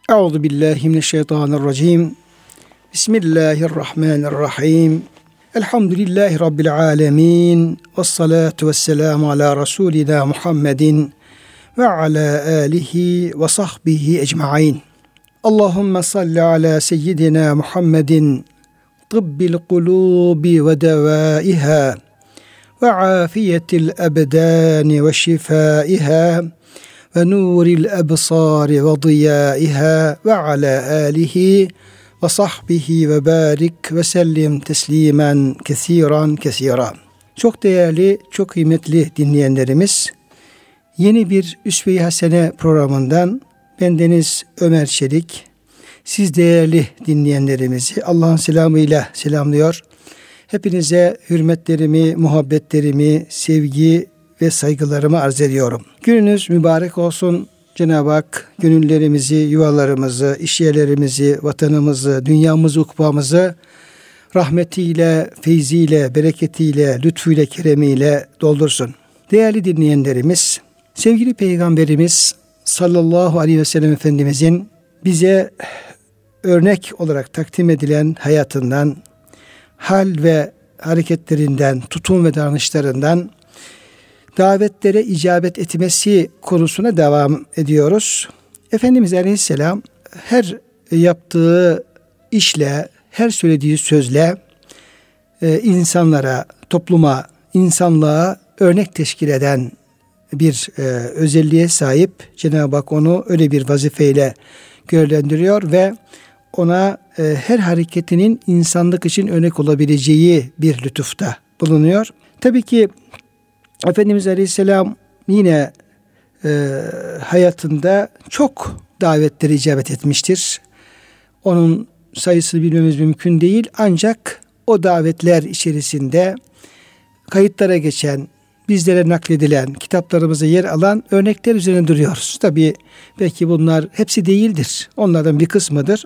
Euzu billahi mineşşeytanirracim. Bismillahirrahmanirrahim. Elhamdülillahi rabbil alamin. Ves salatu vesselamu ala rasulina Muhammedin ve ala alihi ve sahbihi ecmaîn. Allahumme salli ala seyyidina Muhammedin tıbbil kulubi ve devaiha ve afiyetil ebdani ve şifaiha ve nuril ebsari ve diyaiha ve ala alihi ve sahbihi ve barik ve sellim teslimen kesiran. Çok değerli, çok kıymetli dinleyenlerimiz, yeni bir Üsve-i Hasene programından bendeniz Ömer Çelik, siz değerli dinleyenlerimizi Allah'ın selamıyla selamlıyor. Hepinize hürmetlerimi, muhabbetlerimi, sevgi ve saygılarımı arz ediyorum. Gününüz mübarek olsun. Cenab-ı Hak gönüllerimizi, yuvalarımızı, işyerlerimizi, vatanımızı, dünyamızı, ukbamızı rahmetiyle, feyziyle, bereketiyle, lütfuyla, keremiyle doldursun. Değerli dinleyenlerimiz, sevgili Peygamberimiz sallallahu aleyhi ve sellem Efendimizin bize örnek olarak takdim edilen hayatından, hal ve hareketlerinden, tutum ve davranışlarından davetlere icabet etmesi konusuna devam ediyoruz. Efendimiz Aleyhisselam her yaptığı işle, her söylediği sözle insanlara, topluma, insanlığa örnek teşkil eden bir özelliğe sahip. Cenab-ı Hak onu öyle bir vazifeyle görevlendiriyor ve ona her hareketinin insanlık için örnek olabileceği bir lütufta bulunuyor. Tabii ki Efendimiz Aleyhisselam yine hayatında çok davetlere icabet etmiştir. Onun sayısını bilmemiz mümkün değil. Ancak o davetler içerisinde kayıtlara geçen, bizlere nakledilen, kitaplarımıza yer alan örnekler üzerine duruyoruz. Tabii belki bunlar hepsi değildir. Onlardan bir kısmıdır.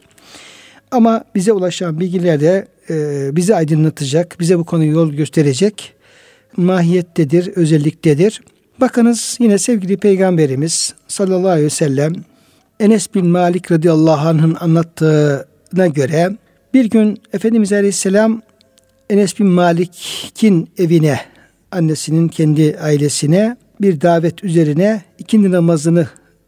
Ama bize ulaşan bilgiler de bizi aydınlatacak, bize bu konuyu yol gösterecek mahiyettedir, özelliktedir. Bakınız yine sevgili Peygamberimiz sallallahu aleyhi ve sellem Enes bin Malik radıyallahu anh'ın anlattığına göre bir gün Efendimiz Aleyhisselam Enes bin Malik'in evine, annesinin kendi ailesine bir davet üzerine ikindi namazını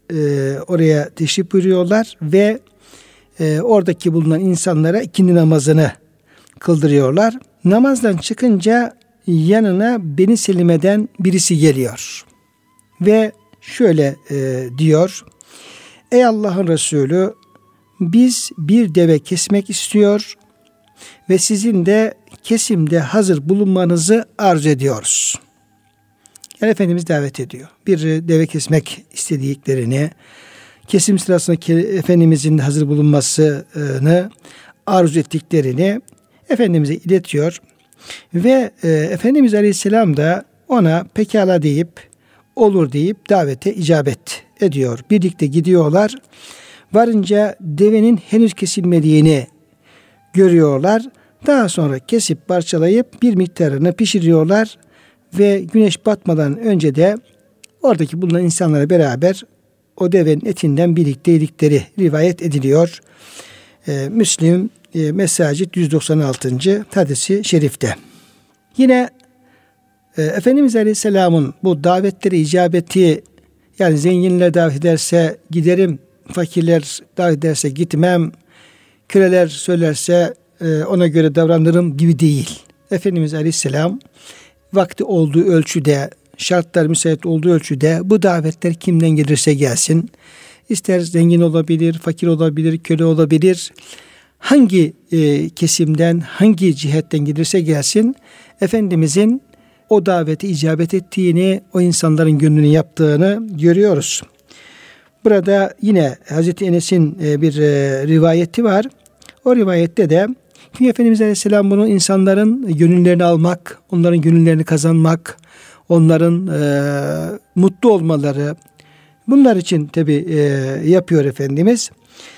oraya teşrif buyuruyorlar ve oradaki bulunan insanlara ikindi namazını kıldırıyorlar. Namazdan çıkınca yanına Beni Selime'den birisi geliyor ve şöyle diyor: Ey Allah'ın Resulü, biz bir deve kesmek istiyor ve sizin de kesimde hazır bulunmanızı arz ediyoruz. Yani Efendimiz davet ediyor. Bir deve kesmek istediklerini, kesim sırasında Efendimizin hazır bulunmasını arzu ettiklerini Efendimiz'e iletiyor. Ve Efendimiz Aleyhisselam da ona pekala deyip, olur deyip davete icabet ediyor. Birlikte gidiyorlar. Varınca devenin henüz kesilmediğini görüyorlar. Daha sonra kesip parçalayıp bir miktarını pişiriyorlar. Ve güneş batmadan önce de oradaki bulunan insanlarla beraber o devenin etinden birlikte yedikleri rivayet ediliyor. Müslim Mesacid 196. hadisi şerifte. Yine Efendimiz Aleyhisselam'ın bu davetleri icabeti, yani zenginler davet ederse giderim, fakirler davet ederse gitmem, köleler söylerse ona göre davranırım gibi değil. Efendimiz Aleyhisselam vakti olduğu ölçüde, şartlar müsait olduğu ölçüde bu davetler kimden gelirse gelsin, ister zengin olabilir, fakir olabilir, köle olabilir, hangi kesimden, hangi cihetten gelirse gelsin, Efendimizin o davete icabet ettiğini, o insanların gönlünü yaptığını görüyoruz. Burada yine Hazreti Enes'in bir rivayeti var. O rivayette de çünkü Efendimiz Aleyhisselam bunu insanların gönüllerini almak, onların gönüllerini kazanmak, onların mutlu olmaları, bunlar için tabi yapıyor Efendimiz.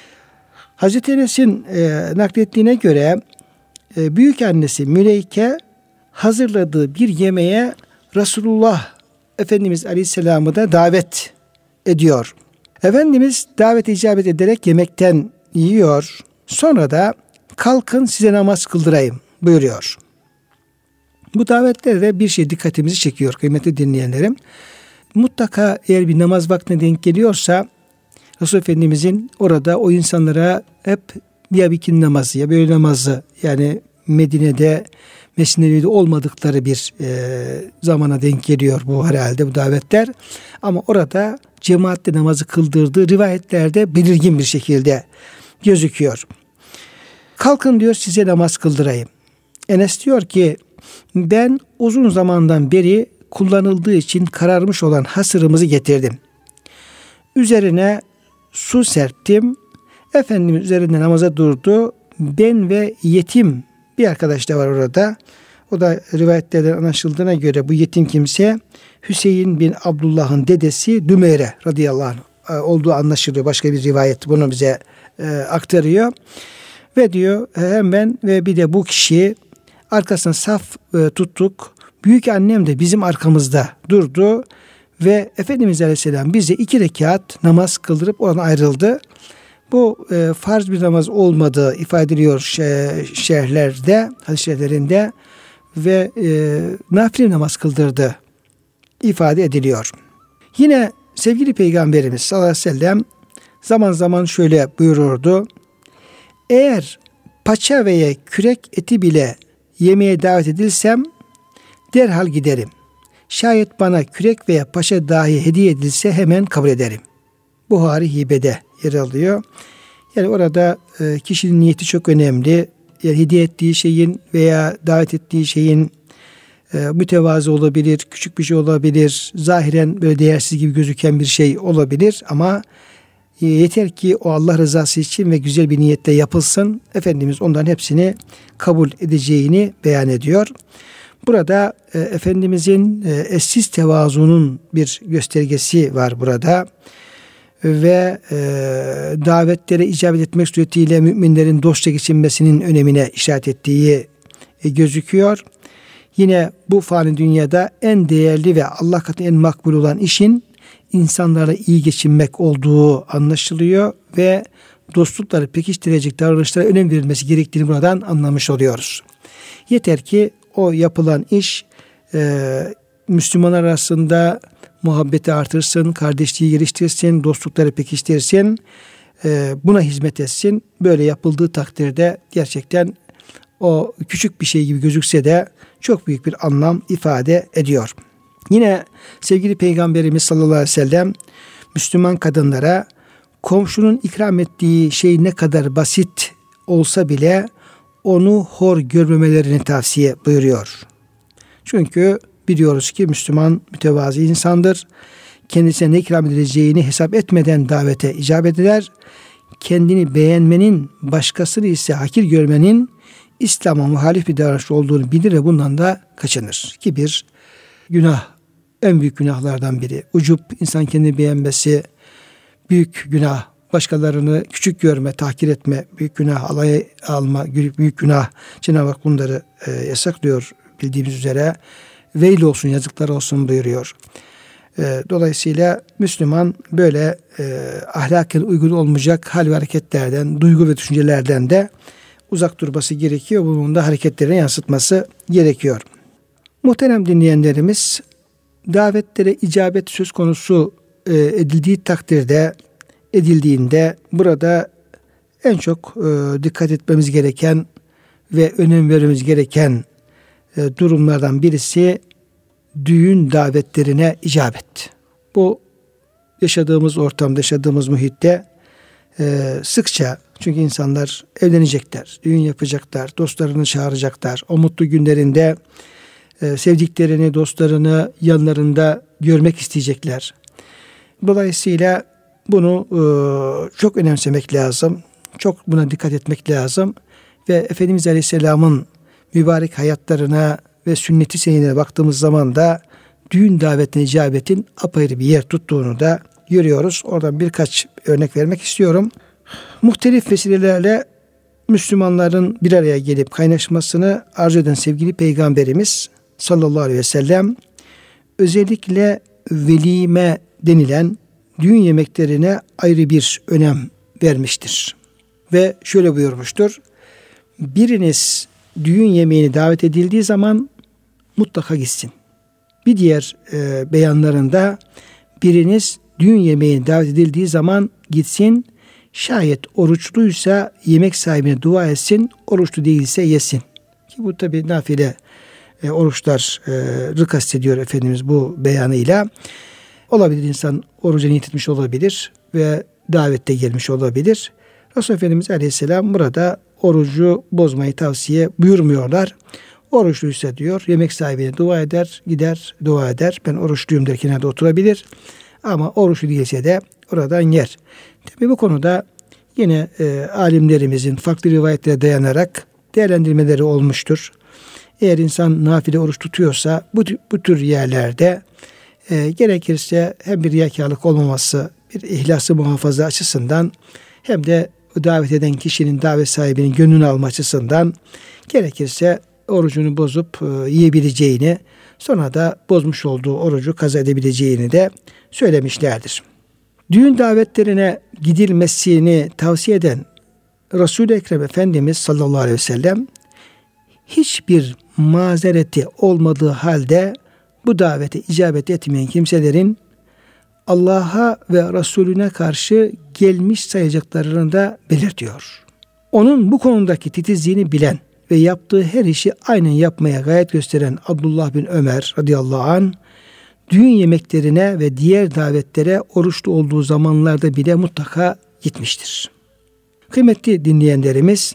Hazreti Enes'in naklettiğine göre büyük annesi Müleyke hazırladığı bir yemeğe Resulullah Efendimiz Aleyhisselam'ı da davet ediyor. Efendimiz davet icabet ederek yemekten yiyor. Sonra da kalkın size namaz kıldırayım buyuruyor. Bu davetlerde bir şey dikkatimizi çekiyor kıymetli dinleyenlerim. Mutlaka eğer bir namaz vaktine denk geliyorsa Resul Efendimizin orada o insanlara hep ya ikindi namazı ya böyle namazı, yani Medine'de Mescid-i Nebevi'de olmadıkları bir zamana denk geliyor bu herhalde bu davetler. Ama orada cemaatle namazı kıldırdığı rivayetlerde belirgin bir şekilde gözüküyor. Kalkın diyor size namaz kıldırayım. Enes diyor ki ben uzun zamandan beri kullanıldığı için kararmış olan hasırımızı getirdim. Üzerine su serptim. Efendimiz üzerinde namaza durdu. Ben ve yetim bir arkadaş da var orada. O da rivayetlerden anlaşıldığına göre bu yetim kimse Hüseyin bin Abdullah'ın dedesi Dümeyre radıyallahu anh olduğu anlaşılıyor. Başka bir rivayet bunu bize aktarıyor. Ve diyor hem ben ve bir de bu kişi arkasına saf tuttuk. Büyük annem de bizim arkamızda durdu. Ve Efendimiz Aleyhisselam bize 2 rekat namaz kıldırıp oradan ayrıldı. Bu farz bir namaz olmadığı ifade ediliyor şerhlerde, hadis şerhlerinde ve nafile namaz kıldırdı ifade ediliyor. Yine sevgili Peygamberimiz sallallahu aleyhi ve sellem zaman zaman şöyle buyururdu. Eğer paça veya kürek eti bile yemeğe davet edilsem derhal giderim. Şayet bana kürek veya paça dahi hediye edilse hemen kabul ederim. Buhari Hibe'de yer alıyor. Yani orada kişinin niyeti çok önemli. Yani hediye ettiği şeyin veya davet ettiği şeyin mütevazı olabilir, küçük bir şey olabilir, zahiren böyle değersiz gibi gözüken bir şey olabilir ama yeter ki o Allah rızası için ve güzel bir niyetle yapılsın. Efendimiz onların hepsini kabul edeceğini beyan ediyor. Burada Efendimizin eşsiz tevazunun bir göstergesi var burada. Ve davetlere icabet etmek suretiyle müminlerin dostça geçinmesinin önemine işaret ettiği gözüküyor. Yine bu fani dünyada en değerli ve Allah katında en makbul olan işin insanlarla iyi geçinmek olduğu anlaşılıyor ve dostlukları pekiştirecek davranışlara önem verilmesi gerektiğini buradan anlamış oluyoruz. Yeter ki o yapılan iş Müslümanlar arasında muhabbeti artırsın, kardeşliği geliştirsin, dostlukları pekiştirsin, buna hizmet etsin. Böyle yapıldığı takdirde gerçekten o küçük bir şey gibi gözükse de çok büyük bir anlam ifade ediyor. Yine sevgili Peygamberimiz sallallahu aleyhi ve sellem Müslüman kadınlara komşunun ikram ettiği şey ne kadar basit olsa bile onu hor görmemelerini tavsiye buyuruyor. Çünkü biliyoruz ki Müslüman mütevazi insandır. Kendisine ne ikram edileceğini hesap etmeden davete icabet eder. Kendini beğenmenin, başkasını ise hakir görmenin İslam'a muhalif bir davranış olduğunu bilir ve bundan da kaçınır. Ki bir günah, en büyük günahlardan biri. Ucup, insan kendini beğenmesi, büyük günah. Başkalarını küçük görme, tahkir etme, büyük günah, alaya alma, büyük günah. Cenab-ı Hak bunları yasaklıyor bildiğimiz üzere. Veil olsun, yazıklar olsun buyuruyor. Dolayısıyla Müslüman böyle ahlaken uygun olmayacak hal ve hareketlerden, duygu ve düşüncelerden de uzak durması gerekiyor. Bunun da hareketlerine yansıtması gerekiyor. Muhterem dinleyenlerimiz, davetlere icabet söz konusu edildiğinde burada en çok dikkat etmemiz gereken ve önem vermemiz gereken durumlardan birisi düğün davetlerine icabet. Bu yaşadığımız ortamda, yaşadığımız muhitte sıkça, çünkü insanlar evlenecekler, düğün yapacaklar, dostlarını çağıracaklar. O mutlu günlerinde sevdiklerini, dostlarını yanlarında görmek isteyecekler. Dolayısıyla bunu çok önemsemek lazım. Çok buna dikkat etmek lazım. Ve Efendimiz Aleyhisselam'ın mübarek hayatlarına ve sünnet-i seniyine baktığımız zaman da düğün davetine icabetin apayrı bir yer tuttuğunu da görüyoruz. Oradan birkaç örnek vermek istiyorum. Muhtelif vesilelerle Müslümanların bir araya gelip kaynaşmasını arzu eden sevgili Peygamberimiz sallallahu aleyhi ve sellem özellikle velime denilen düğün yemeklerine ayrı bir önem vermiştir. Ve şöyle buyurmuştur. Biriniz düğün yemeğine davet edildiği zaman mutlaka gitsin. Bir diğer beyanlarında biriniz düğün yemeğine davet edildiği zaman gitsin. Şayet oruçluysa yemek sahibine dua etsin. Oruçlu değilse yesin. Ki bu tabi nafile oruçlar kastediyor Efendimiz bu beyanıyla. Olabilir, insan oruca niyet etmiş olabilir ve davette gelmiş olabilir. Resulullah Efendimiz Aleyhisselam burada orucu bozmayı tavsiye buyurmuyorlar. Oruçluysa diyor yemek sahibine dua eder, gider dua eder. Ben oruçluyum der, kenarda oturabilir. Ama oruçlu değilse de oradan yer. Tabi bu konuda yine alimlerimizin farklı rivayetlere dayanarak değerlendirmeleri olmuştur. Eğer insan nafile oruç tutuyorsa bu tür yerlerde gerekirse hem bir riyakarlık olmaması, bir ihlası muhafaza açısından hem de davet eden kişinin, davet sahibinin gönlünü alma açısından gerekirse orucunu bozup yiyebileceğini, sonra da bozmuş olduğu orucu kaza edebileceğini de söylemişlerdir. Düğün davetlerine gidilmesini tavsiye eden Resul-i Ekrem Efendimiz sallallahu aleyhi ve sellem hiçbir mazereti olmadığı halde bu davete icabet etmeyen kimselerin Allah'a ve Resulüne karşı gelmiş sayacaklarını da belirtiyor. Onun bu konudaki titizliğini bilen ve yaptığı her işi aynen yapmaya gayret gösteren Abdullah bin Ömer radıyallahu anh, düğün yemeklerine ve diğer davetlere oruçlu olduğu zamanlarda bile mutlaka gitmiştir. Kıymetli dinleyenlerimiz,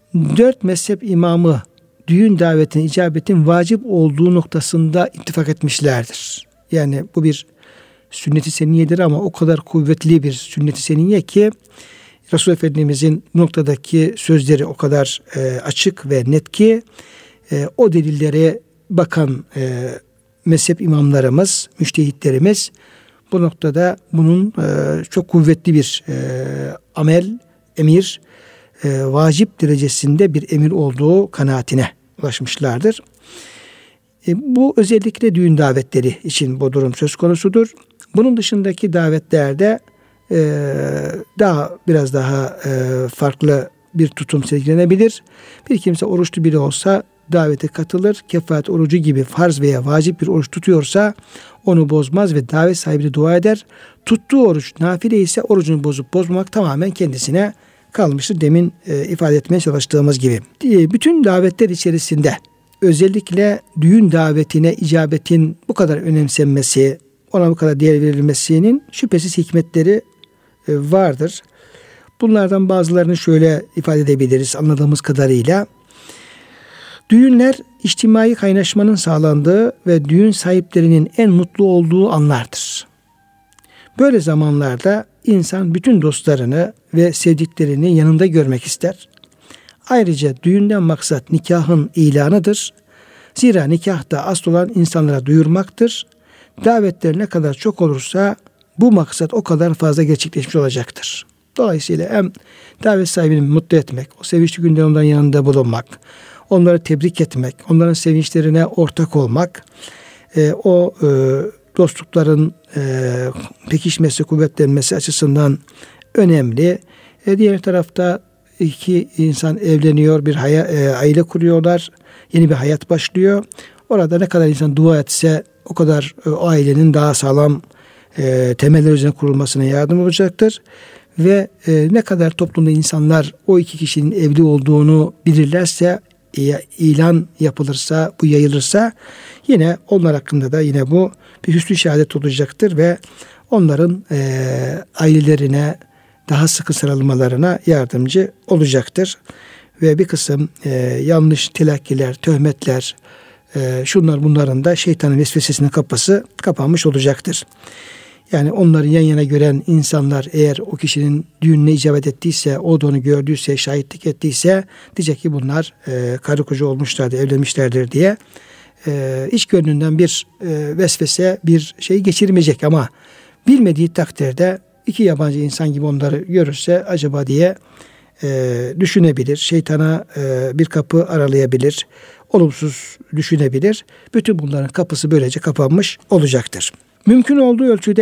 4 mezhep imamı düğün davetine icabetin vacip olduğu noktasında ittifak etmişlerdir. Yani bu bir sünnet-i seniyyedir ama o kadar kuvvetli bir sünnet-i seniyye ki Resulullah Efendimizin bu noktadaki sözleri o kadar açık ve net ki o delillere bakan mezhep imamlarımız, müştehitlerimiz bu noktada bunun çok kuvvetli bir amel, emir, vacip derecesinde bir emir olduğu kanaatine ulaşmışlardır. Bu özellikle düğün davetleri için bu durum söz konusudur. Bunun dışındaki davetlerde biraz daha farklı bir tutum sergilenebilir. Bir kimse oruçlu biri olsa davete katılır. Kefaret orucu gibi farz veya vacip bir oruç tutuyorsa onu bozmaz ve davet sahibine dua eder. Tuttuğu oruç nafile ise orucunu bozup bozmamak tamamen kendisine kalmıştır. Demin ifade etmeye çalıştığımız gibi. Bütün davetler içerisinde özellikle düğün davetine icabetin bu kadar önemsenmesi, ona bu kadar değer verilmesinin şüphesiz hikmetleri vardır. Bunlardan bazılarını şöyle ifade edebiliriz anladığımız kadarıyla. Düğünler içtimai kaynaşmanın sağlandığı ve düğün sahiplerinin en mutlu olduğu anlardır. Böyle zamanlarda insan bütün dostlarını ve sevdiklerini yanında görmek ister. Ayrıca düğünden maksat nikahın ilanıdır. Zira nikahta asıl olan insanlara duyurmaktır. Davetler ne kadar çok olursa bu maksat o kadar fazla gerçekleşmiş olacaktır. Dolayısıyla hem davet sahibini mutlu etmek, o sevinçli günde onların yanında bulunmak, onları tebrik etmek, onların sevinçlerine ortak olmak, dostlukların pekişmesi, kuvvetlenmesi açısından önemli. Diğer tarafta iki insan evleniyor, bir aile kuruyorlar, yeni bir hayat başlıyor. Orada ne kadar insan dua etse o kadar o ailenin daha sağlam temeller üzerine kurulmasına yardım olacaktır. Ve ne kadar toplumda insanlar o iki kişinin evli olduğunu bilirlerse, ilan yapılırsa, bu yayılırsa yine onlar hakkında da yine bu bir hüsnü şehadet olacaktır ve onların ailelerine daha sıkı sarılmalarına yardımcı olacaktır. Ve bir kısım yanlış telakkiler, töhmetler, bunların da şeytanın vesvesesinin kapısı kapanmış olacaktır. Yani onları yan yana gören insanlar eğer o kişinin düğününe icabet ettiyse, o da onu gördüyse, şahitlik ettiyse diyecek ki bunlar karı koca olmuşlardır, evlenmişlerdir diye iç gönlünden bir vesvese, bir şey geçirmeyecek ama bilmediği takdirde iki yabancı insan gibi onları görürse acaba diye düşünebilir. Şeytana bir kapı aralayabilir. Olumsuz düşünebilir. Bütün bunların kapısı böylece kapanmış olacaktır. Mümkün olduğu ölçüde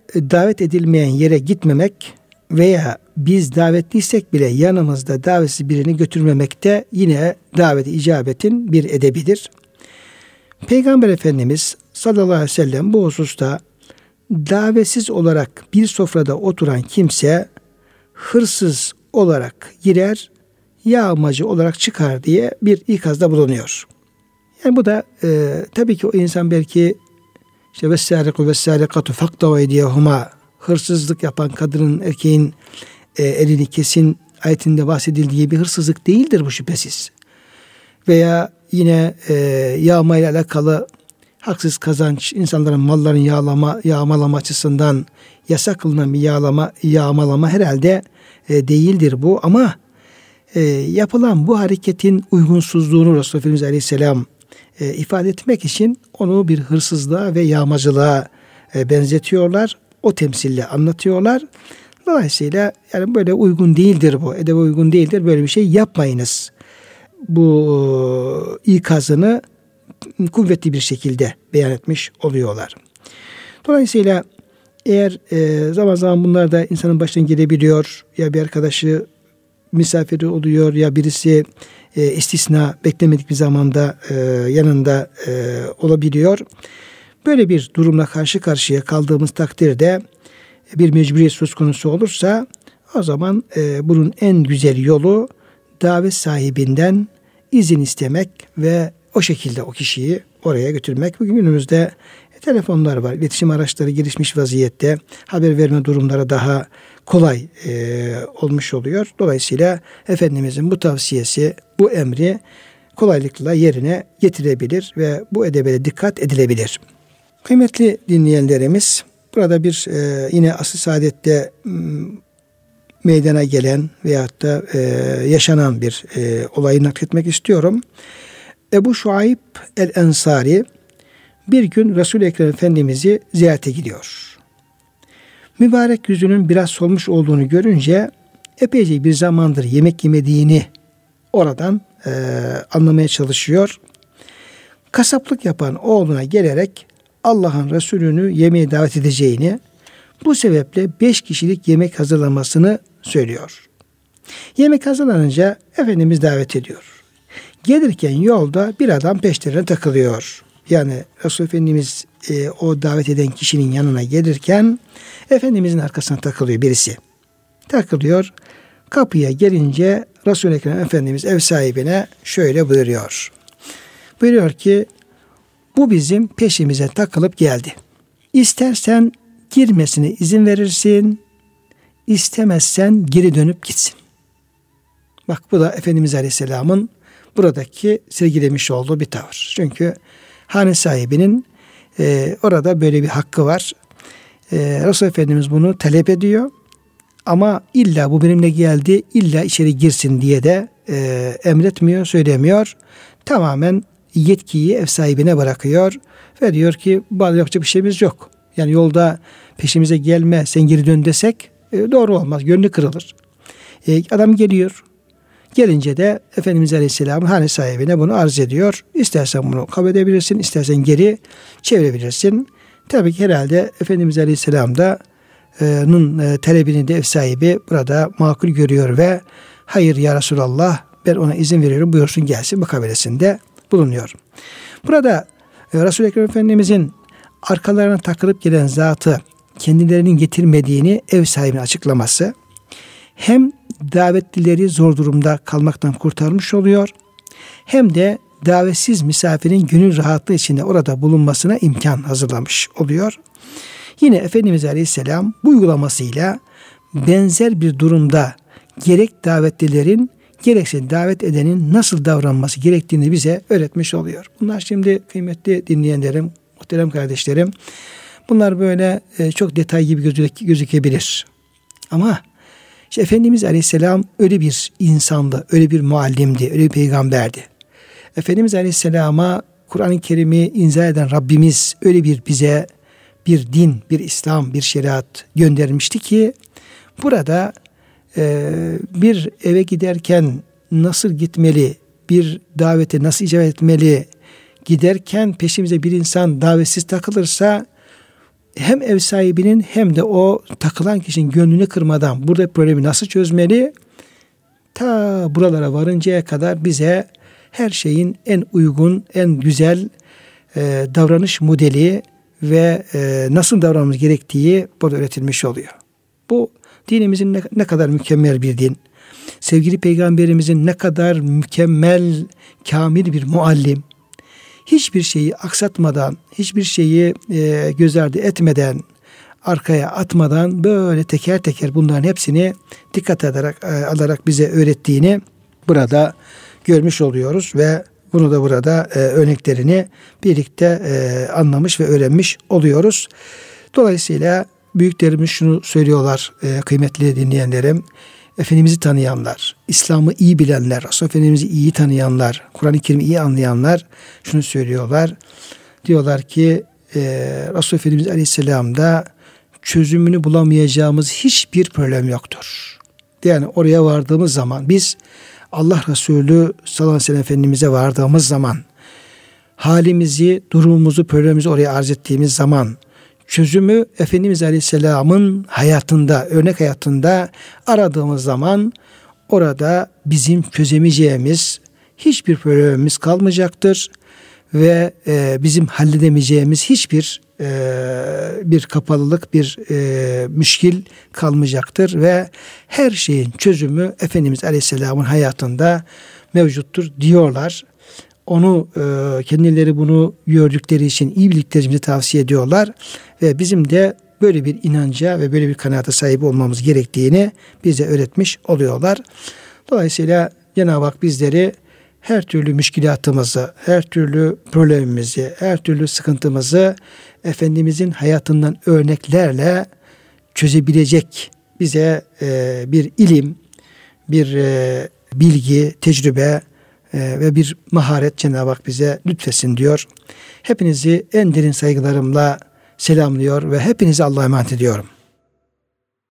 davet edilmeyen yere gitmemek veya biz davetliysek bile yanımızda davetsiz birini götürmemek de yine davet-i icabetin bir edebidir. Peygamber Efendimiz sallallahu aleyhi ve sellem bu hususta davetsiz olarak bir sofrada oturan kimse hırsız olarak girer, yağmacı olarak çıkar diye bir ikazda bulunuyor. Yani bu da tabii ki o insan belki işte vessâriku vessârikatu faktav eydiyehuma, hırsızlık yapan kadının erkeğin elini kesin ayetinde bahsedildiği bir hırsızlık değildir bu şüphesiz. Veya yine yağmayla alakalı haksız kazanç, insanların mallarını yağmalama açısından yasak kılınan bir yağmalama herhalde değildir bu. Ama yapılan bu hareketin uygunsuzluğunu Resulullah Efendimiz Aleyhisselam ifade etmek için onu bir hırsızlığa ve yağmacılığa benzetiyorlar. O temsille anlatıyorlar. Dolayısıyla yani böyle uygun değildir bu. Edebe uygun değildir. Böyle bir şey yapmayınız. Bu ikazını kuvvetli bir şekilde beyan etmiş oluyorlar. Dolayısıyla eğer zaman zaman bunlar da insanın başına gelebiliyor, ya bir arkadaşı misafiri oluyor ya birisi istisna beklemedik bir zamanda yanında olabiliyor. Böyle bir durumla karşı karşıya kaldığımız takdirde bir mecburiyet söz konusu olursa o zaman bunun en güzel yolu davet sahibinden izin istemek ve o şekilde o kişiyi oraya götürmek. Bugün günümüzde telefonlar var, iletişim araçları gelişmiş vaziyette, haber verme durumları daha kolay olmuş oluyor. Dolayısıyla Efendimizin bu tavsiyesi, bu emri kolaylıkla yerine getirebilir ve bu edebe dikkat edilebilir. Kıymetli dinleyenlerimiz, burada bir yine asr-ı saadette meydana gelen veyahut da yaşanan bir olayı nakletmek istiyorum. Ebu Şuayb el-Ensari bir gün Resul-i Ekrem Efendimiz'i ziyarete gidiyor. Mübarek yüzünün biraz solmuş olduğunu görünce epeyce bir zamandır yemek yemediğini oradan anlamaya çalışıyor. Kasaplık yapan oğluna gelerek Allah'ın Resulü'nü yemeğe davet edeceğini, bu sebeple 5 kişilik yemek hazırlamasını söylüyor. Yemek hazırlanınca Efendimiz davet ediyor. Gelirken yolda bir adam peşlerine takılıyor. Yani Resul Efendimiz o davet eden kişinin yanına gelirken Efendimizin arkasına takılıyor birisi. Takılıyor. Kapıya gelince Resul-i Ekrem Efendimiz ev sahibine şöyle buyuruyor. Buyuruyor ki bu bizim peşimize takılıp geldi. İstersen girmesine izin verirsin, istemezsen geri dönüp gitsin. Bak bu da Efendimiz Aleyhisselam'ın buradaki sergilemiş olduğu bir tavır. Çünkü hane sahibinin orada böyle bir hakkı var. Resulullah Efendimiz bunu talep ediyor. Ama illa bu benimle geldi, illa içeri girsin diye de emretmiyor, söylemiyor. Tamamen yetkiyi ev sahibine bırakıyor ve diyor ki yapacak bir şeyimiz yok. Yani yolda peşimize gelme, sen geri dön desek doğru olmaz, gönlü kırılır. Adam geliyor. Gelince de Efendimiz Aleyhisselam'ın hane sahibine bunu arz ediyor. İstersen bunu kabul edebilirsin, istersen geri çevirebilirsin. Tabii ki herhalde Efendimiz Aleyhisselam'ın talebini de ev sahibi burada makul görüyor ve hayır ya Resulallah ben ona izin veriyorum buyursun gelsin mukabelesinde bulunuyor. Burada Resul-i Ekrem Efendimizin arkalarına takılıp gelen zatı kendilerinin getirmediğini ev sahibine açıklaması hem davetlileri zor durumda kalmaktan kurtarmış oluyor hem de davetsiz misafirin gönül rahatlığı içinde orada bulunmasına imkan hazırlamış oluyor. Yine Efendimiz Aleyhisselam bu uygulamasıyla benzer bir durumda gerek davetlilerin gerekse davet edenin nasıl davranması gerektiğini bize öğretmiş oluyor. Bunlar şimdi kıymetli dinleyenlerim, muhterem kardeşlerim, bunlar böyle çok detay gibi gözükebilir. Ama işte Efendimiz Aleyhisselam öyle bir insandı, öyle bir muallimdi, öyle bir peygamberdi. Efendimiz Aleyhisselam'a Kur'an-ı Kerim'i inzal eden Rabbimiz öyle bir bize bir din, bir İslam, bir şeriat göndermişti ki burada bir eve giderken nasıl gitmeli, bir davete nasıl icabet etmeli, giderken peşimize bir insan davetsiz takılırsa hem ev sahibinin hem de o takılan kişinin gönlünü kırmadan burada problemi nasıl çözmeli? Ta buralara varıncaya kadar bize her şeyin en uygun, en güzel davranış modeli ve nasıl davranmamız gerektiği burada öğretilmiş oluyor. Bu dinimizin ne kadar mükemmel bir din. Sevgili Peygamberimizin ne kadar mükemmel, kamil bir muallim. Hiçbir şeyi aksatmadan, hiçbir şeyi göz ardı etmeden, arkaya atmadan böyle teker teker bunların hepsini dikkat ederek alarak bize öğrettiğini burada görmüş oluyoruz ve bunu da burada örneklerini birlikte anlamış ve öğrenmiş oluyoruz. Dolayısıyla büyüklerimiz şunu söylüyorlar kıymetli dinleyenlerim. Efendimiz'i tanıyanlar, İslam'ı iyi bilenler, Resulullah Efendimiz'i iyi tanıyanlar, Kur'an-ı Kerim'i iyi anlayanlar şunu söylüyorlar. Diyorlar ki Resulullah Efendimiz Aleyhisselam'da çözümünü bulamayacağımız hiçbir problem yoktur. Yani oraya vardığımız zaman biz Allah Resulü sallallahu aleyhi ve sellem Efendimiz'e vardığımız zaman halimizi, durumumuzu, problemimizi oraya arz ettiğimiz zaman çözümü Efendimiz Aleyhisselam'ın hayatında, örnek hayatında aradığımız zaman orada bizim çözemeyeceğimiz hiçbir problemimiz kalmayacaktır ve bizim halledemeyeceğimiz hiçbir bir kapalılık, bir müşkil kalmayacaktır ve her şeyin çözümü Efendimiz Aleyhisselam'ın hayatında mevcuttur diyorlar. Onu kendileri bunu gördükleri için iyi bildiklerimizi tavsiye ediyorlar ve bizim de böyle bir inanca ve böyle bir kanaate sahip olmamız gerektiğini bize öğretmiş oluyorlar. Dolayısıyla Cenab-ı Hak bizleri her türlü müşkilatımızı, her türlü problemimizi, her türlü sıkıntımızı Efendimizin hayatından örneklerle çözebilecek bize bir ilim, bir bilgi, tecrübe ve bir maharet Cenab-ı Hak bize lütfesin diyor. Hepinizi en derin saygılarımla selamlıyor ve hepinizi Allah'a emanet ediyorum.